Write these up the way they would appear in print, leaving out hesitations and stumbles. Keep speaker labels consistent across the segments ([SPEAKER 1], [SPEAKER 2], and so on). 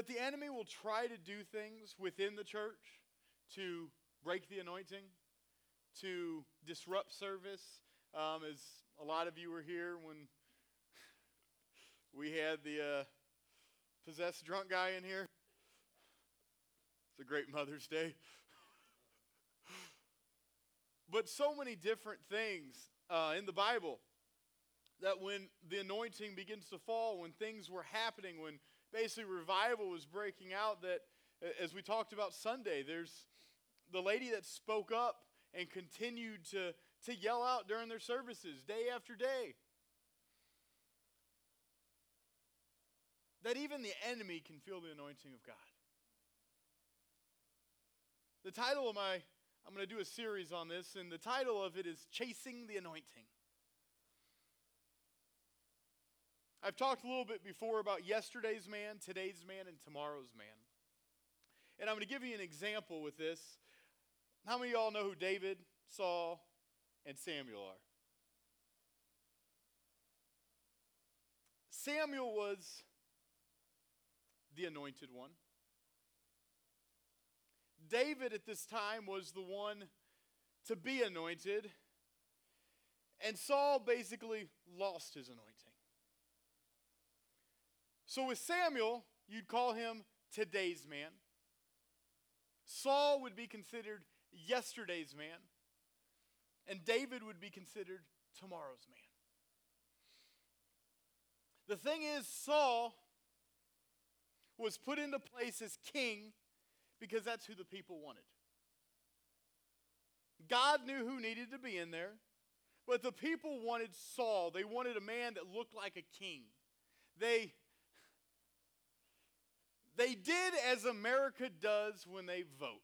[SPEAKER 1] that the enemy will try to do things within the church to break the anointing, to disrupt service. As a lot of you were here when we had the possessed drunk guy in here. It's a great Mother's Day. But so many different things in the Bible that when the anointing begins to fall, when things were happening, when basically revival was breaking out, that as we talked about Sunday, there's the lady that spoke up and continued to yell out during their services day after day. That even the enemy can feel the anointing of God. The title of I'm going to do a series on this, and the title of it is Chasing the Anointing. I've talked a little bit before about yesterday's man, today's man, and tomorrow's man. And I'm going to give you an example with this. How many of y'all know who David, Saul, and Samuel are? Samuel was the anointed one. David at this time was the one to be anointed. And Saul basically lost his anointing. So with Samuel, you'd call him today's man. Saul would be considered yesterday's man. And David would be considered tomorrow's man. The thing is, Saul was put into place as king because that's who the people wanted. God knew who needed to be in there, but the people wanted Saul. They wanted a man that looked like a king. They did as America does when they vote.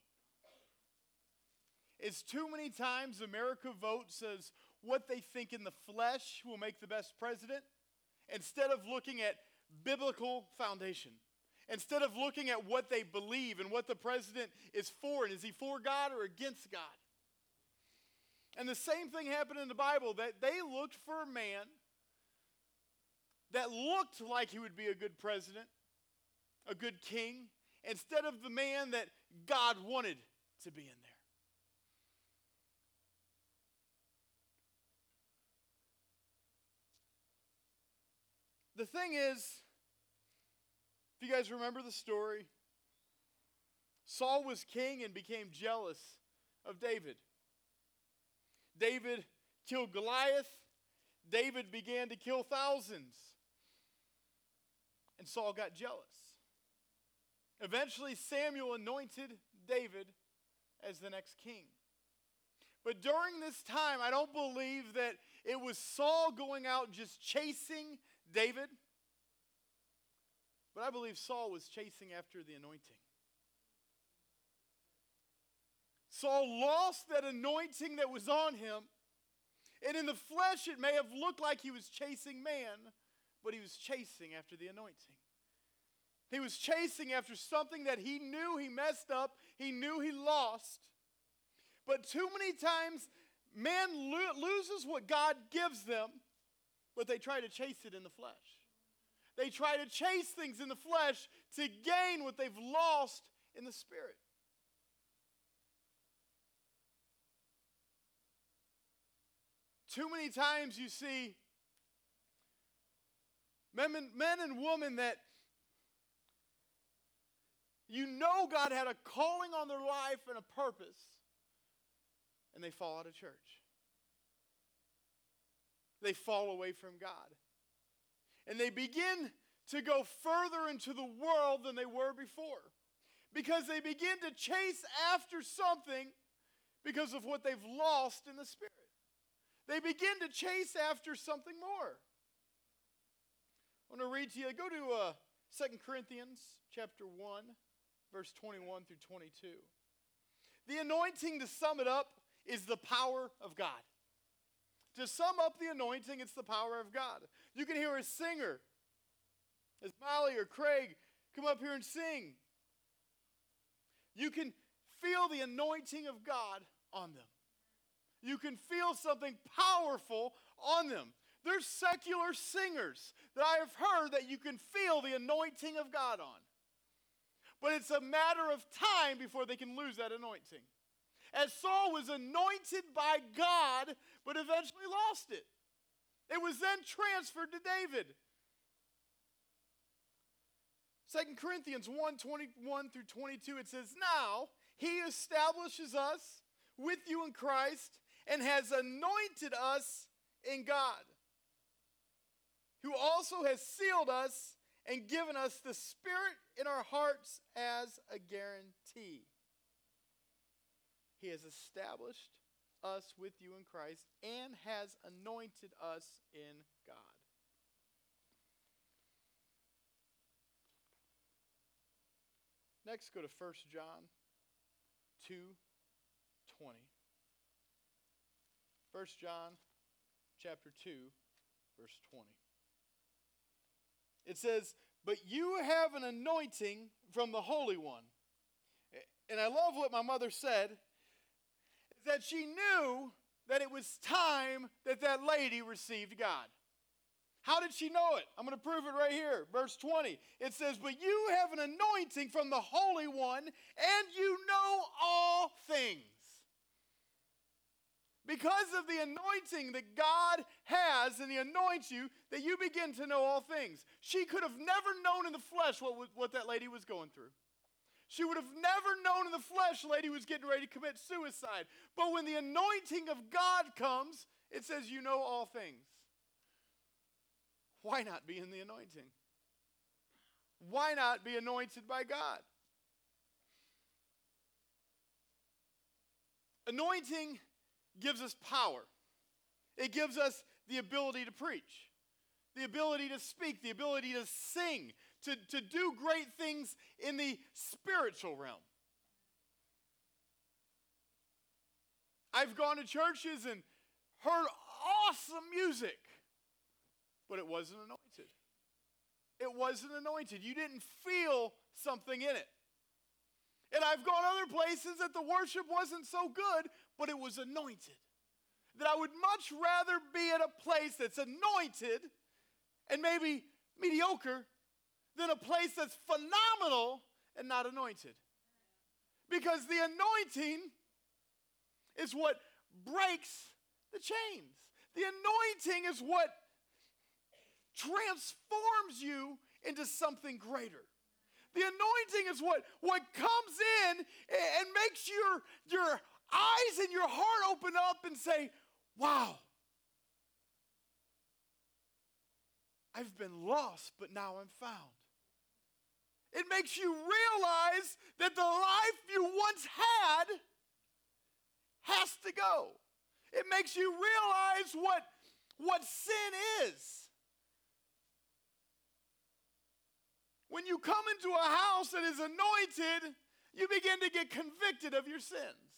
[SPEAKER 1] It's too many times America votes as what they think in the flesh will make the best president, instead of looking at biblical foundation. Instead of looking at what they believe and what the president is for, and is he for God or against God? And the same thing happened in the Bible, that they looked for a man that looked like he would be a good president, a good king, instead of the man that God wanted to be in there. The thing is, if you guys remember the story, Saul was king and became jealous of David. David killed Goliath. David began to kill thousands. And Saul got jealous. Eventually, Samuel anointed David as the next king. But during this time, I don't believe that it was Saul going out just chasing David. But I believe Saul was chasing after the anointing. Saul lost that anointing that was on him. And in the flesh, it may have looked like he was chasing man, but he was chasing after the anointing. He was chasing after something that he knew he messed up. He knew he lost. But too many times, man loses what God gives them, but they try to chase it in the flesh. They try to chase things in the flesh to gain what they've lost in the spirit. Too many times you see men and women that you know God had a calling on their life and a purpose, and they fall out of church. They fall away from God. And they begin to go further into the world than they were before. Because they begin to chase after something because of what they've lost in the spirit. They begin to chase after something more. I want to read to you. Go to 2 Corinthians chapter 1, verse 21 through 22. The anointing, to sum it up, is the power of God. To sum up the anointing, it's the power of God. You can hear a singer, as Molly or Craig come up here and sing. You can feel the anointing of God on them. You can feel something powerful on them. There's secular singers that I have heard that you can feel the anointing of God on. but it's a matter of time before they can lose that anointing. As Saul was anointed by God, but eventually lost it. It was then transferred to David. 2 Corinthians 1:21 through 22, it says, "Now he establishes us with you in Christ and has anointed us in God, who also has sealed us and given us the Spirit in our hearts as a guarantee." He has established us with you in Christ and has anointed us in God. Next, go to 1 John 2:20. 1 John chapter 2, verse 20. It says, "But you have an anointing from the Holy One." And I love what my mother said, is that she knew that it was time that that lady received God. How did she know it? I'm going to prove it right here. Verse 20. It says, "But you have an anointing from the Holy One, and you know all things." Because of the anointing that God has and He anoints you, that you begin to know all things. She could have never known in the flesh what that lady was going through. She would have never known in the flesh the lady was getting ready to commit suicide. But when the anointing of God comes, it says you know all things. Why not be in the anointing? Why not be anointed by God? Anointing gives us power. It gives us the ability to preach, the ability to speak, the ability to sing, to do great things in the spiritual realm. I've gone to churches and heard awesome music, but it wasn't anointed. It wasn't anointed. You didn't feel something in it. And I've gone other places that the worship wasn't so good, but it was anointed. That I would much rather be at a place that's anointed and maybe mediocre than a place that's phenomenal and not anointed. Because the anointing is what breaks the chains. The anointing is what transforms you into something greater. The anointing is what comes in and makes your eyes and your heart open up and say, wow, I've been lost, but now I'm found. It makes you realize that the life you once had has to go. It makes you realize what sin is. When you come into a house that is anointed, you begin to get convicted of your sins.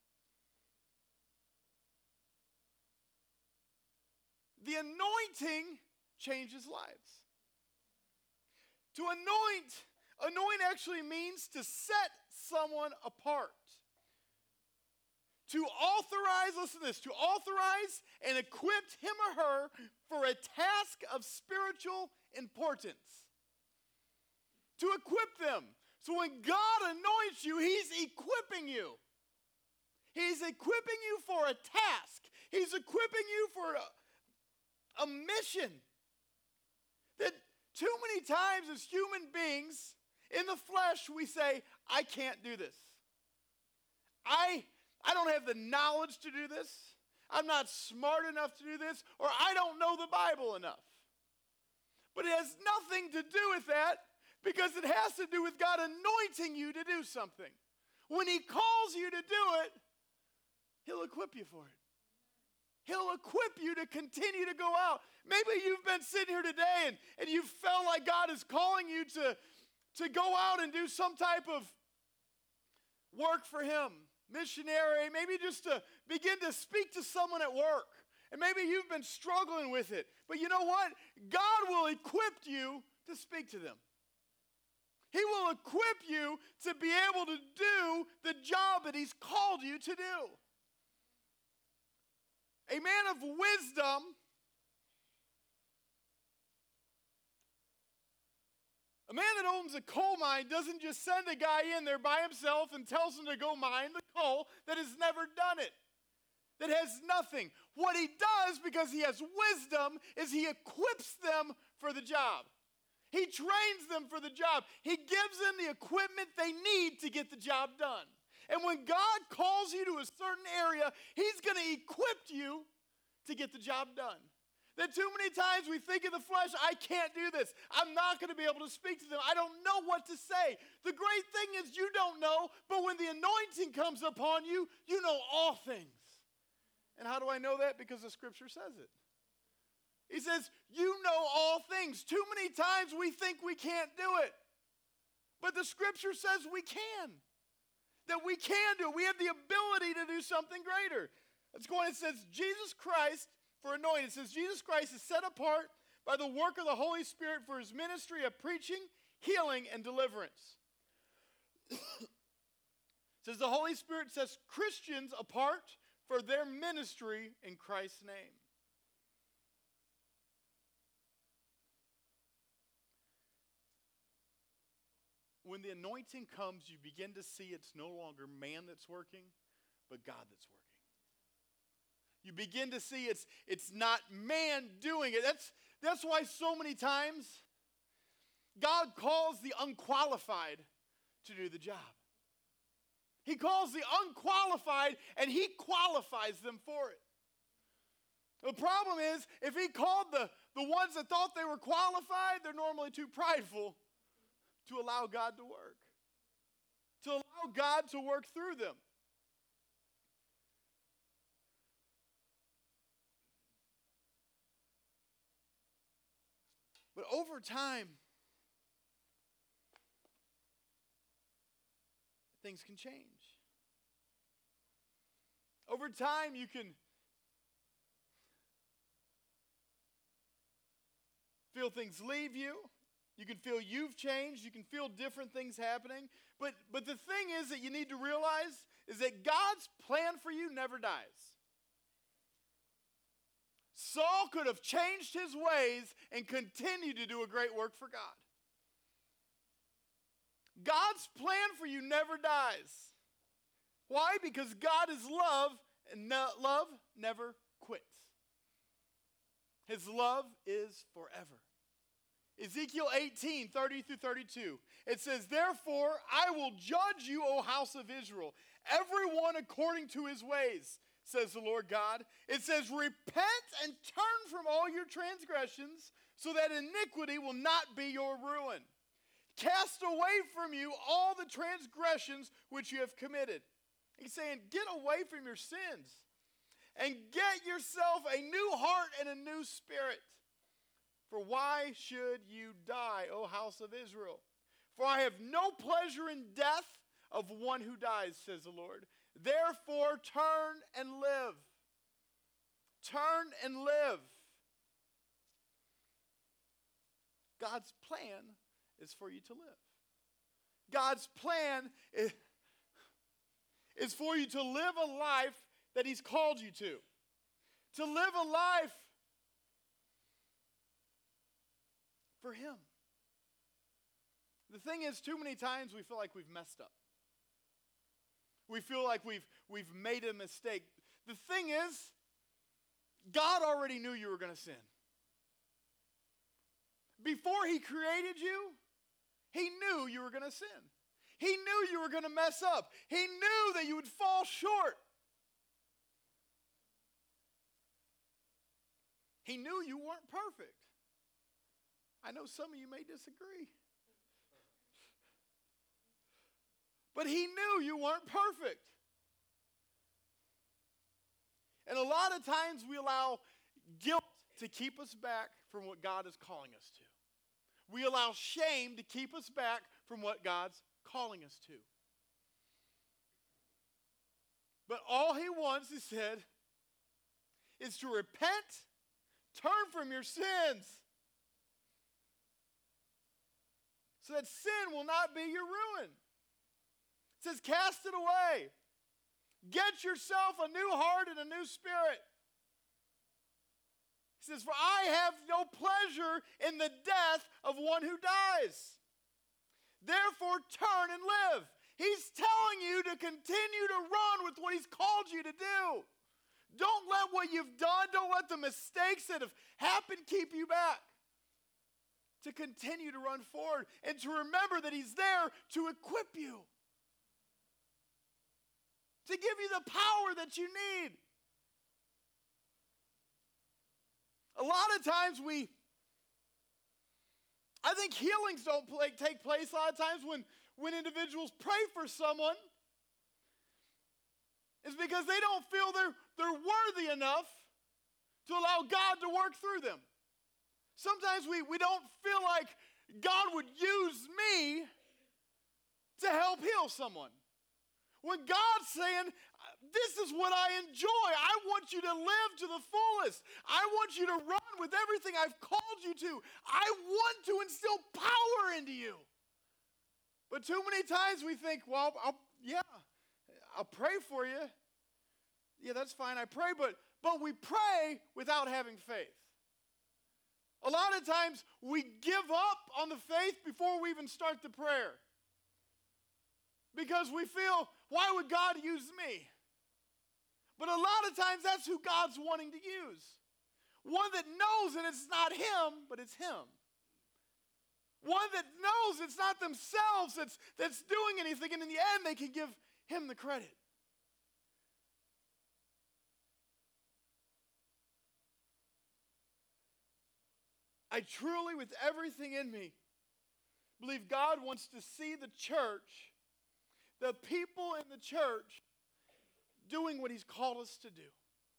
[SPEAKER 1] The anointing changes lives. To anoint actually means to set someone apart. To authorize, listen to this, to authorize and equip him or her for a task of spiritual importance. To equip them. So when God anoints you, He's equipping you. He's equipping you for a task. He's equipping you for a mission. That too many times as human beings, in the flesh, we say, I can't do this. I don't have the knowledge to do this. I'm not smart enough to do this. Or I don't know the Bible enough. But it has nothing to do with that, because it has to do with God anointing you to do something. When He calls you to do it, He'll equip you for it. He'll equip you to continue to go out. Maybe you've been sitting here today and you felt like God is calling you to go out and do some type of work for Him, missionary, maybe just to begin to speak to someone at work. And maybe you've been struggling with it. But you know what? God will equip you to speak to them. He will equip you to be able to do the job that He's called you to do. A man of wisdom, A man that owns a coal mine doesn't just send a guy in there by himself and tells him to go mine the coal that has never done it, that has nothing. What he does, because he has wisdom, is he equips them for the job. He trains them for the job. He gives them the equipment they need to get the job done. And when God calls you to a certain area, he's going to equip you to get the job done. That too many times we think in the flesh, I can't do this. I'm not going to be able to speak to them. I don't know what to say. The great thing is you don't know, but when the anointing comes upon you, you know all things. And how do I know that? Because the scripture says it. He says, you know all things. Too many times we think we can't do it. But the scripture says we can. That we can do it. We have the ability to do something greater. Let's go on. It says, Jesus Christ, for anointing. It says, Jesus Christ is set apart by the work of the Holy Spirit for his ministry of preaching, healing, and deliverance. It says the Holy Spirit sets Christians apart for their ministry in Christ's name. When the anointing comes, you begin to see it's no longer man that's working, but God that's working. You begin to see it's not man doing it. That's why so many times God calls the unqualified to do the job. He calls the unqualified and he qualifies them for it. The problem is, if he called the ones that thought they were qualified, they're normally too prideful to allow God to work. To allow God to work through them. But over time, things can change. Over time, you can feel things leave you. You can feel you've changed. You can feel different things happening. But the thing is that you need to realize is that God's plan for you never dies. Saul could have changed his ways and continued to do a great work for God. God's plan for you never dies. Why? Because God is love, and love never quits. His love is forever. Ezekiel 18, 30 through 32. It says, therefore, I will judge you, O house of Israel, everyone according to his ways, says the Lord God. It says, repent and turn from all your transgressions, so that iniquity will not be your ruin. Cast away from you all the transgressions which you have committed. He's saying, get away from your sins and get yourself a new heart and a new spirit. For why should you die, O house of Israel? For I have no pleasure in death of one who dies, says the Lord. Therefore, turn and live. Turn and live. God's plan is for you to live. God's plan is for you to live a life that he's called you to. To live a life for him. The thing is, too many times we feel like we've messed up. We feel like we've made a mistake. The thing is, God already knew you were going to sin. Before he created you, he knew you were going to sin. He knew you were going to mess up. He knew that you would fall short. He knew you weren't perfect. I know some of you may disagree. But he knew you weren't perfect. And a lot of times we allow guilt to keep us back from what God is calling us to. We allow shame to keep us back from what God's calling us to. But all he wants, he said, is to repent, turn from your sins, so that sin will not be your ruin. It says, cast it away. Get yourself a new heart and a new spirit. He says, for I have no pleasure in the death of one who dies. Therefore, turn and live. He's telling you to continue to run with what he's called you to do. Don't let what you've done, don't let the mistakes that have happened keep you back. To continue to run forward and to remember that he's there to equip you. To give you the power that you need. A lot of times I think healings don't take place a lot of times when individuals pray for someone. It's because they don't feel they're worthy enough to allow God to work through them. Sometimes we don't feel like God would use me to help heal someone. When God's saying, this is what I enjoy. I want you to live to the fullest. I want you to run with everything I've called you to. I want to instill power into you. But too many times we think, well, I'll pray for you. Yeah, that's fine, I pray, but we pray without having faith. A lot of times we give up on the faith before we even start the prayer. Because we feel, why would God use me? But a lot of times that's who God's wanting to use. One that knows that it's not him, but it's him. One that knows it's not themselves that's doing anything, and in the end they can give him the credit. I truly, with everything in me, believe God wants to see the church, the people in the church, doing what he's called us to do.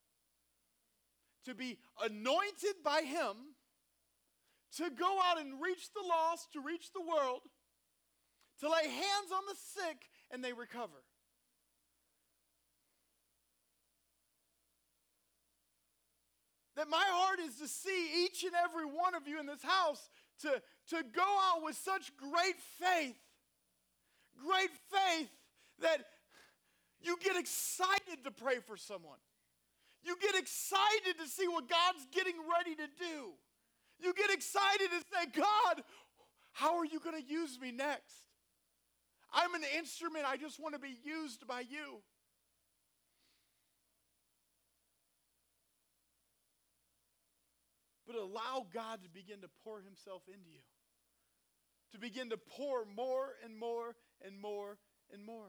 [SPEAKER 1] To be anointed by him, to go out and reach the lost, to reach the world, to lay hands on the sick and they recover. That my heart is to see each and every one of you in this house to go out with such great faith that you get excited to pray for someone. You get excited to see what God's getting ready to do. You get excited to say, God, how are you going to use me next? I'm an instrument. I just want to be used by you. But allow God to begin to pour himself into you. To begin to pour more and more and more and more.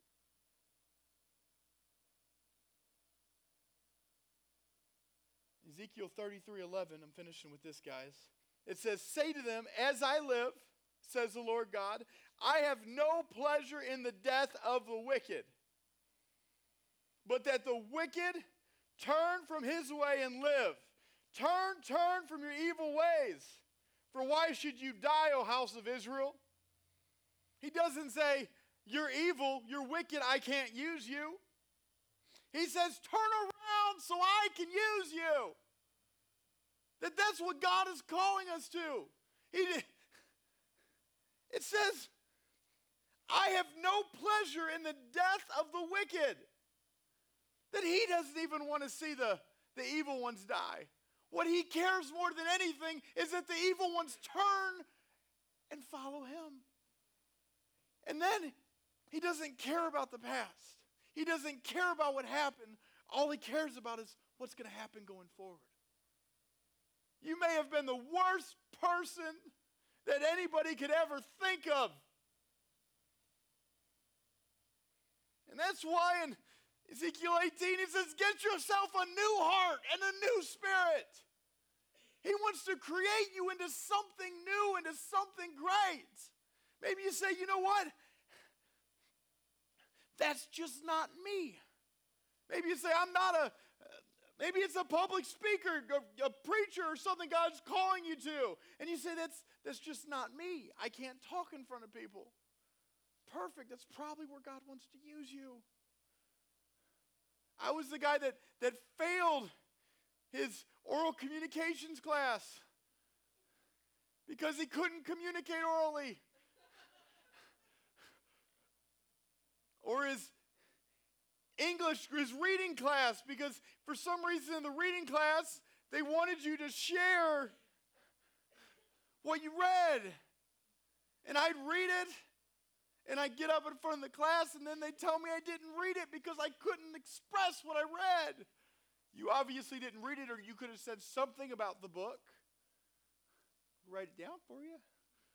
[SPEAKER 1] Ezekiel 33:11, I'm finishing with this, guys. It says, say to them, as I live, says the Lord God, I have no pleasure in the death of the wicked, but that the wicked turn from his way and live. Turn from your evil ways. For why should you die, O house of Israel? He doesn't say, you're evil, you're wicked, I can't use you. He says, turn around so I can use you. That's what God is calling us to. It says, I have no pleasure in the death of the wicked. That he doesn't even want to see the evil ones die. What he cares more than anything is that the evil ones turn and follow him. And then he doesn't care about the past. He doesn't care about what happened. All he cares about is what's going to happen going forward. You may have been the worst person that anybody could ever think of. And that's why in Ezekiel 18, he says, get yourself a new heart and a new spirit. He wants to create you into something new, into something great. Maybe you say, you know what? That's just not me. Maybe you say, maybe it's a public speaker, a preacher or something God's calling you to. And you say, that's just not me. I can't talk in front of people. Perfect. That's probably where God wants to use you. I was the guy that failed his oral communications class because he couldn't communicate orally. Or his English, his reading class, because for some reason in the reading class, they wanted you to share what you read. And I'd read it, and I'd get up in front of the class, and then they'd tell me I didn't read it because I couldn't express what I read. You obviously didn't read it, or you could have said something about the book. Write it down for you.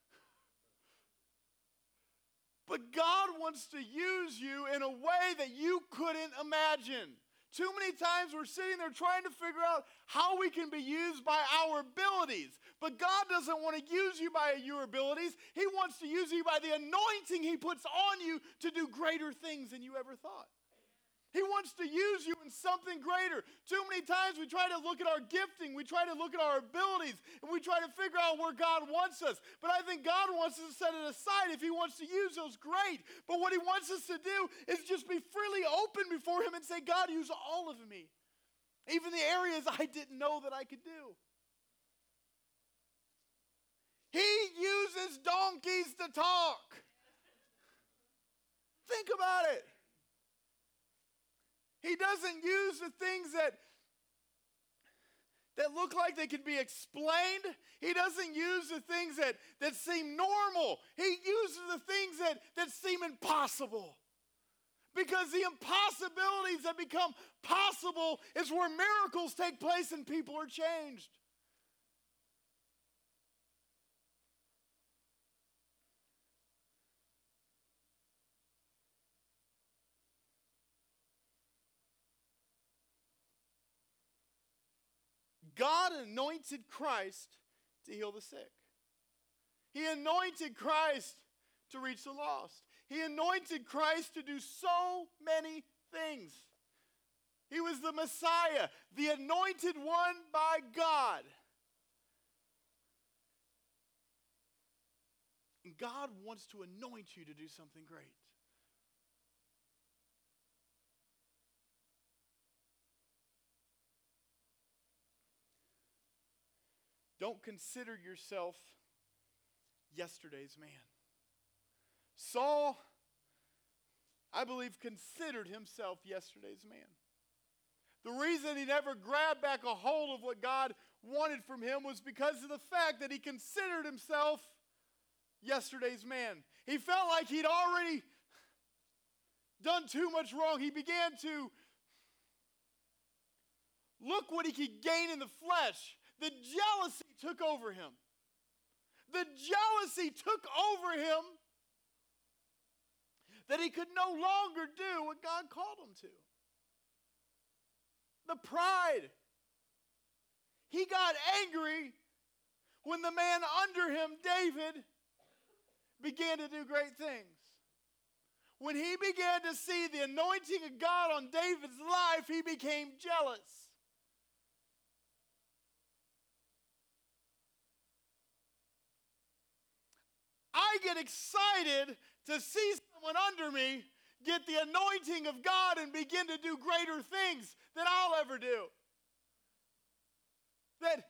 [SPEAKER 1] But God wants to use you in a way that you couldn't imagine. Too many times we're sitting there trying to figure out how we can be used by our abilities. But God doesn't want to use you by your abilities. He wants to use you by the anointing He puts on you to do greater things than you ever thought. He wants to use you in something greater. Too many times we try to look at our gifting, we try to look at our abilities, and we try to figure out where God wants us. But I think God wants us to set it aside. If He wants to use those, great. But what He wants us to do is just be freely open before Him and say, God, use all of me. Even the areas I didn't know that I could do. He uses donkeys to talk. Think about it. He doesn't use the things that look like they can be explained. He doesn't use the things that seem normal. He uses the things that seem impossible. Because the impossibilities that become possible is where miracles take place and people are changed. God anointed Christ to heal the sick. He anointed Christ to reach the lost. He anointed Christ to do so many things. He was the Messiah, the anointed one by God. And God wants to anoint you to do something great. Don't consider yourself yesterday's man. Saul, I believe, considered himself yesterday's man. The reason he never grabbed back a hold of what God wanted from him was because of the fact that he considered himself yesterday's man. He felt like he'd already done too much wrong. He began to look what he could gain in the flesh. The jealousy took over him. The jealousy took over him that he could no longer do what God called him to. The pride. He got angry when the man under him, David, began to do great things. When he began to see the anointing of God on David's life, he became jealous. I get excited to see someone under me get the anointing of God and begin to do greater things than I'll ever do. That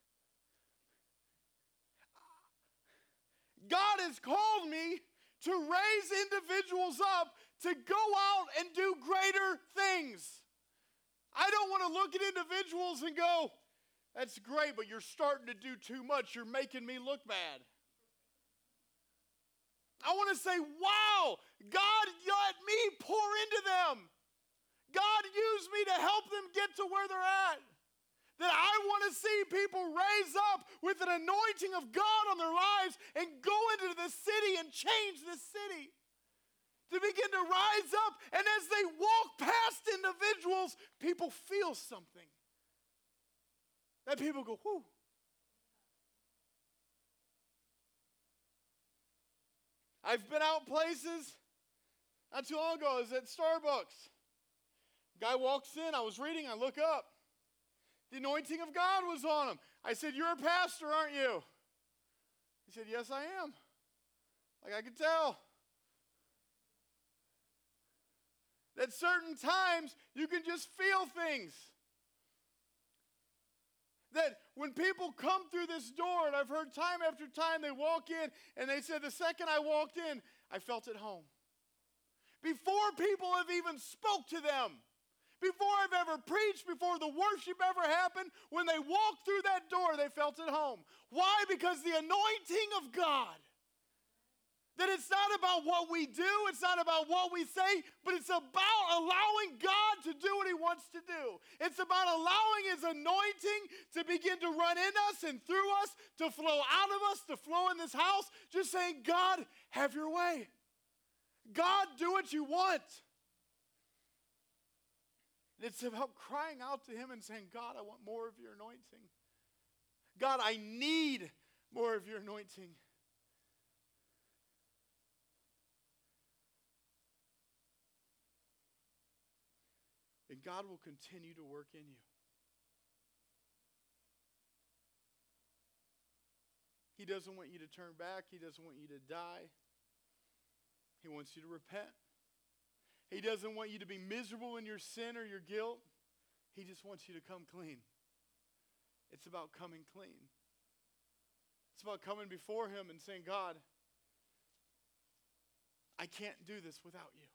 [SPEAKER 1] God has called me to raise individuals up to go out and do greater things. I don't want to look at individuals and go, that's great, but you're starting to do too much. You're making me look bad. I want to say, wow, God let me pour into them. God used me to help them get to where they're at. That I want to see people raise up with an anointing of God on their lives and go into the city and change this city. To begin to rise up, and as they walk past individuals, people feel something. That people go, whoo. I've been out places, not too long ago, I was at Starbucks. Guy walks in, I was reading, I look up. The anointing of God was on him. I said, you're a pastor, aren't you? He said, yes, I am. Like I could tell. At certain times, you can just feel things. That when people come through this door, and I've heard time after time, they walk in, and they said, the second I walked in, I felt at home. Before people have even spoke to them, before I've ever preached, before the worship ever happened, when they walked through that door, they felt at home. Why? Because the anointing of God That it's not about what we do, it's not about what we say, but it's about allowing God to do what he wants to do. It's about allowing his anointing to begin to run in us and through us, to flow out of us, to flow in this house. Just saying, God, have your way. God, do what you want. It's about crying out to him and saying, God, I want more of your anointing. God, I need more of your anointing. And God will continue to work in you. He doesn't want you to turn back. He doesn't want you to die. He wants you to repent. He doesn't want you to be miserable in your sin or your guilt. He just wants you to come clean. It's about coming clean. It's about coming before him and saying, God, I can't do this without you.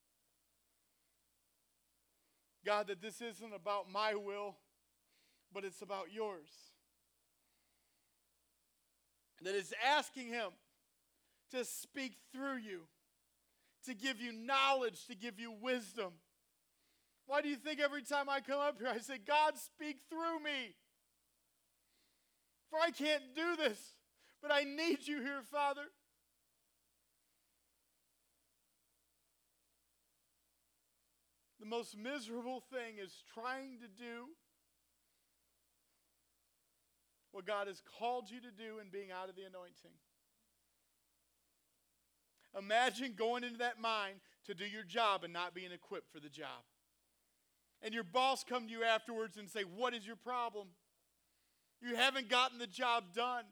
[SPEAKER 1] God, that this isn't about my will, but it's about yours. That it's asking him to speak through you, to give you knowledge, to give you wisdom. Why do you think every time I come up here, I say, God, speak through me? For I can't do this, but I need you here, Father. The most miserable thing is trying to do what God has called you to do and being out of the anointing. Imagine going into that mine to do your job and not being equipped for the job. And your boss come to you afterwards and say, what is your problem? You haven't gotten the job done.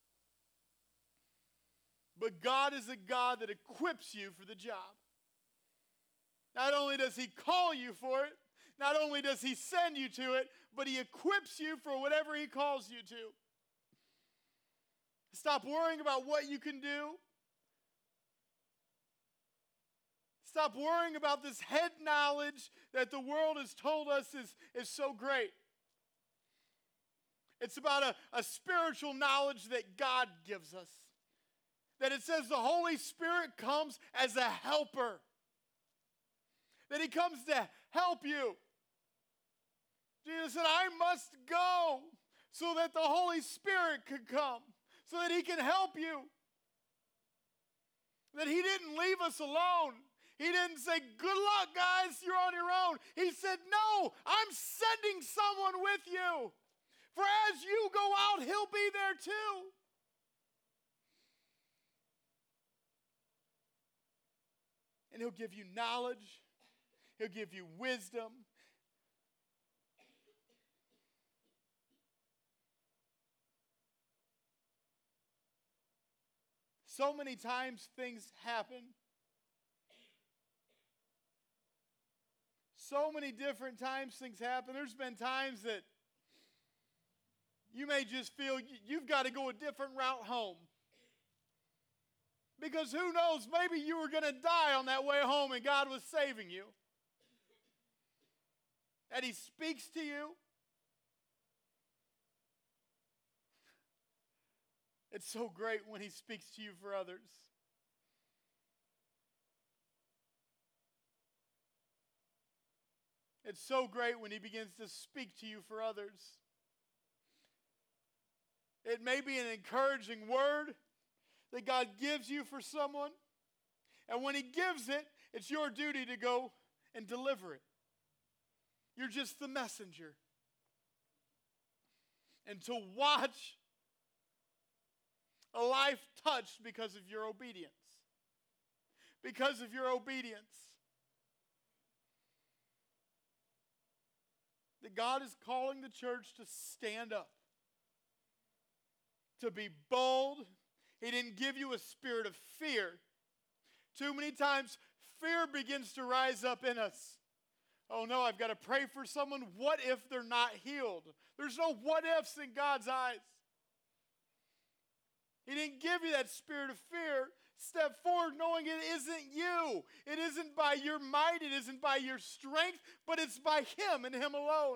[SPEAKER 1] But God is a God that equips you for the job. Not only does he call you for it, not only does he send you to it, but he equips you for whatever he calls you to. Stop worrying about what you can do. Stop worrying about this head knowledge that the world has told us is so great. It's about a spiritual knowledge that God gives us. That it says the Holy Spirit comes as a helper. That he comes to help you. Jesus said, I must go so that the Holy Spirit could come, so that he can help you. That he didn't leave us alone. He didn't say, good luck, guys, you're on your own. He said, no, I'm sending someone with you. For as you go out, he'll be there too. And he'll give you knowledge. He'll give you wisdom. So many times things happen. So many different times things happen. There's been times that you may just feel you've got to go a different route home. Because who knows, maybe you were going to die on that way home and God was saving you. And he speaks to you. It's so great when he speaks to you for others. It's so great when he begins to speak to you for others. It may be an encouraging word that God gives you for someone. And when he gives it, it's your duty to go and deliver it. You're just the messenger. And to watch a life touched because of your obedience. Because of your obedience. That God is calling the church to stand up. To be bold. He didn't give you a spirit of fear. Too many times, fear begins to rise up in us. Oh no, I've got to pray for someone. What if they're not healed? There's no what ifs in God's eyes. He didn't give you that spirit of fear. Step forward knowing it isn't you. It isn't by your might. It isn't by your strength. But it's by him and him alone.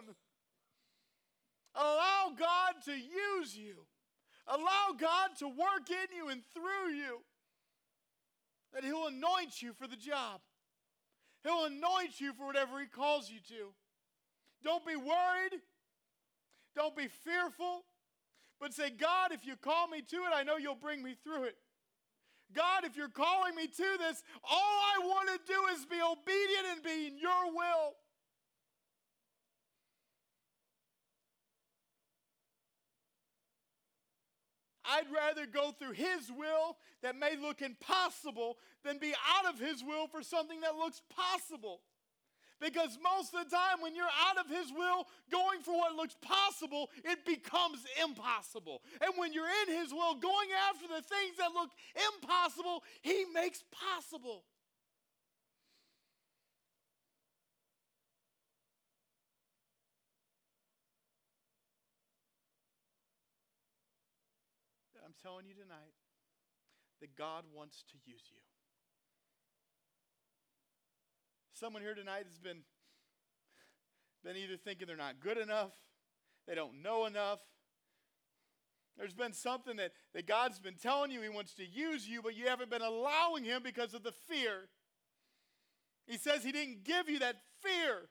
[SPEAKER 1] Allow God to use you. Allow God to work in you and through you. that He'll anoint you for the job. He'll anoint you for whatever He calls you to. Don't be worried. Don't be fearful. But say, God, if you call me to it, I know You'll bring me through it. God, if You're calling me to this, all I want to do is be obedient and be in Your will. I'd rather go through His will that may look impossible than be out of His will for something that looks possible. Because most of the time when you're out of His will, going for what looks possible, it becomes impossible. And when you're in His will, going after the things that look impossible, He makes possible. I'm telling you tonight that God wants to use you. Someone here tonight has been either thinking they're not good enough, they don't know enough. There's been something that God's been telling you He wants to use you, but you haven't been allowing Him because of the fear. He says He didn't give you that fear,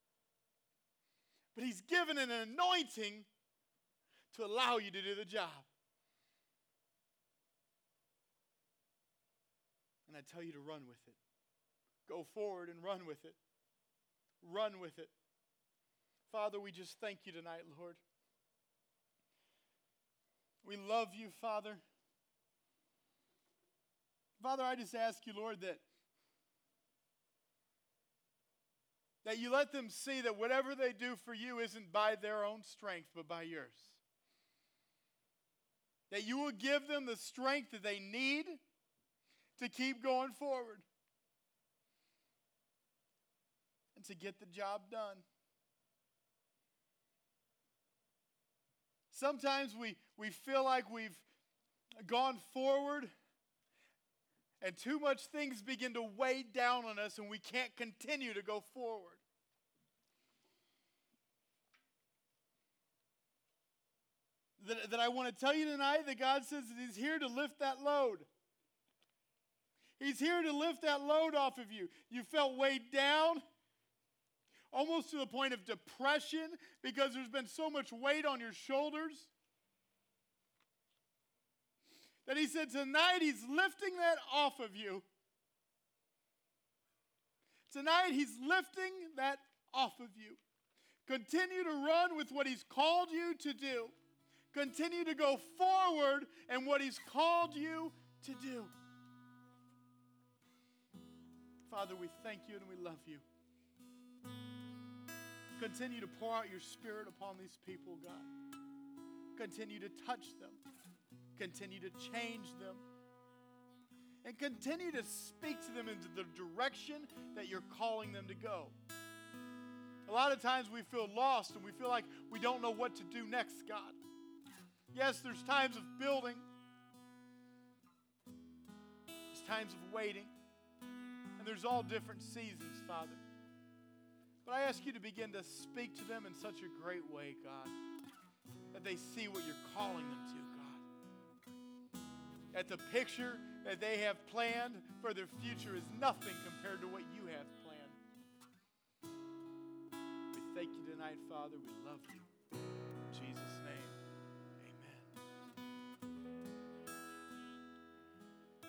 [SPEAKER 1] but He's given an anointing to allow you to do the job. And I tell you to run with it. Go forward and run with it. Run with it. Father, we just thank You tonight, Lord. We love You, Father. Father, I just ask You, Lord, that You let them see that whatever they do for You isn't by their own strength, but by Yours. That You will give them the strength that they need to keep going forward and to get the job done. Sometimes we feel like we've gone forward and too much things begin to weigh down on us and we can't continue to go forward. That I want to tell you tonight that God says that He's here to lift that load. He's here to lift that load off of you. You felt weighed down, almost to the point of depression because there's been so much weight on your shoulders. That He said tonight He's lifting that off of you. Tonight He's lifting that off of you. Continue to run with what He's called you to do. Continue to go forward in what He's called you to do. Father, we thank You and we love You. Continue to pour out Your Spirit upon these people, God. Continue to touch them. Continue to change them. And continue to speak to them into the direction that You're calling them to go. A lot of times we feel lost and we feel like we don't know what to do next, God. Yes, there's times of building. There's times of waiting. And there's all different seasons, Father. But I ask You to begin to speak to them in such a great way, God, that they see what You're calling them to, God. That the picture that they have planned for their future is nothing compared to what You have planned. We thank You tonight, Father. We love You.